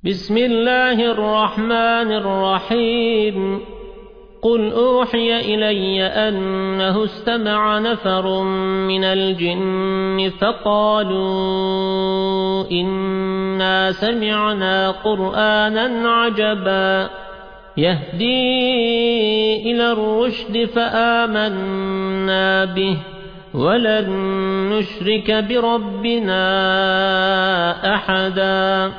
بسم الله الرحمن الرحيم قل أوحي إلي أنه استمع نفر من الجن فقالوا إنا سمعنا قرآنا عجبا يهدي إلى الرشد فآمنا به ولن نشرك بربنا أحدا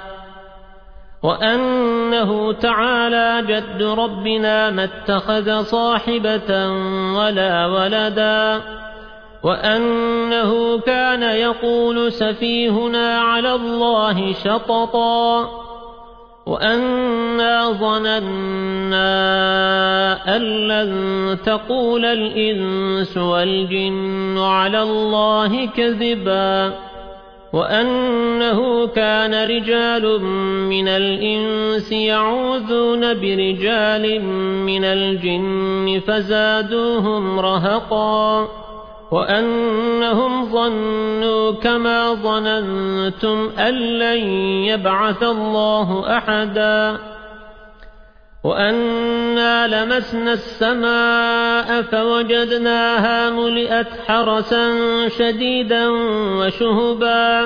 وأنه تعالى جد ربنا ما اتخذ صاحبة ولا ولدا وأنه كان يقول سفيهنا على الله شططا وأنا ظننا أن لن تقول الإنس والجن على الله كذبا وأنه كان رجال من الإنس يعوذون برجال من الجن فزادوهم رهقا وأنهم ظنوا كما ظننتم أن لن يبعث الله أحدا وأنا لمسنا السماء فوجدناها ملئت حرسا شديدا وشهبا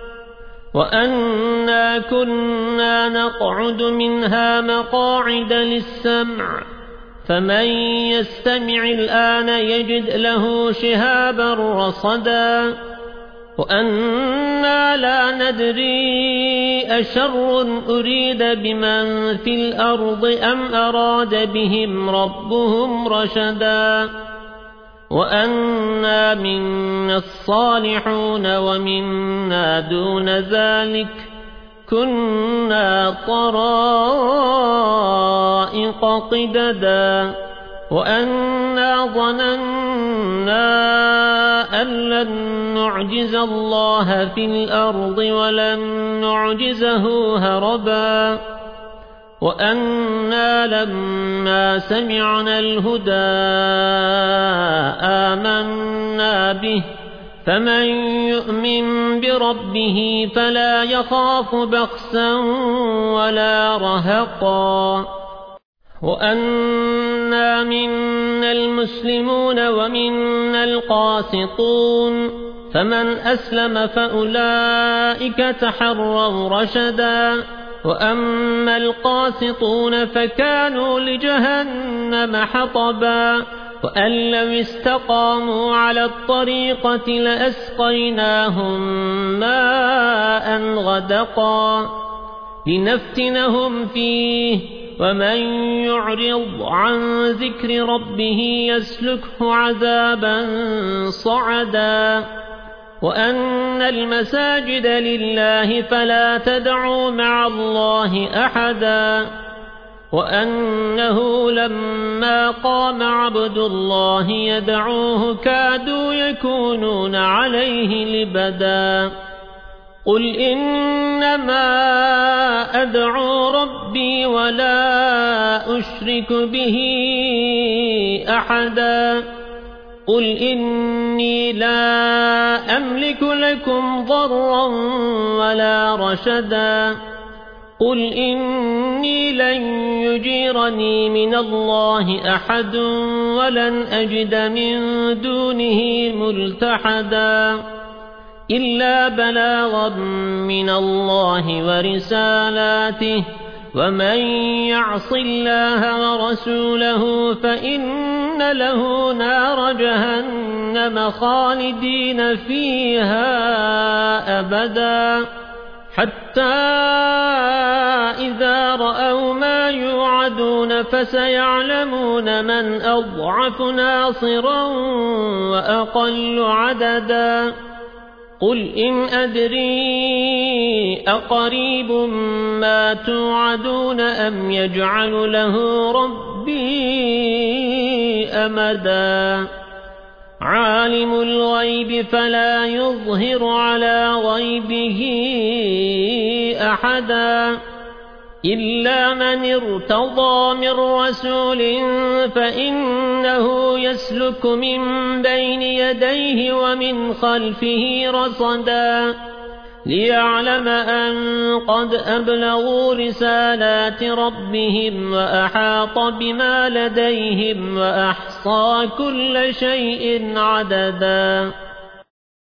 وأنا كنا نقعد منها مقاعد للسمع فمن يستمع الآن يجد له شهابا رصدا وأنا لا ندري أشر أريد بمن في الأرض أم أراد بهم ربهم رشدا وأنا منا الصالحون ومنا دون ذلك كنا طرائق قددا وأنا ظننا أن لن نعجز الله في الأرض ولن نعجزه هربا وأنا لما سمعنا الهدى آمنا به فمن يؤمن بربه فلا يخاف بخسا ولا رهقا وأنا منا المسلمون ومنا القاسطون فمن أسلم فأولئك تحروا رشدا وأما القاسطون فكانوا لجهنم حطبا وأن لو استقاموا على الطريقة لأسقيناهم ماء غدقا لنفتنهم فيه ومن يعرض عن ذكر ربه يسلكه عذابا صعدا وأن المساجد لله فلا تدعوا مع الله أحدا وأنه لما قام عبد الله يدعوه كادوا يكونون عليه لبدا قل إنما أدعو ربي ولا أشرك به أحدا قل إني لا أملك لكم ضرا ولا رشدا قل إني لن يجيرني من الله أحد ولن أجد من دونه ملتحدا إلا بلاغا من الله ورسالاته ومن يعص الله ورسوله فإن له نار جهنم خالدين فيها أبدا حتى إذا رأوا ما يوعدون فسيعلمون من أضعف ناصرا وأقل عددا قل إن أدري أقريب ما توعدون أم يجعل له ربي أمدا عالم الغيب فلا يظهر على غيبه أحدا إلا من ارتضى من رسول فإنه يسلك من بين يديه ومن خلفه رصدا ليعلم أن قد أبلغوا رسالات ربهم وأحاط بما لديهم وأحصى كل شيء عددا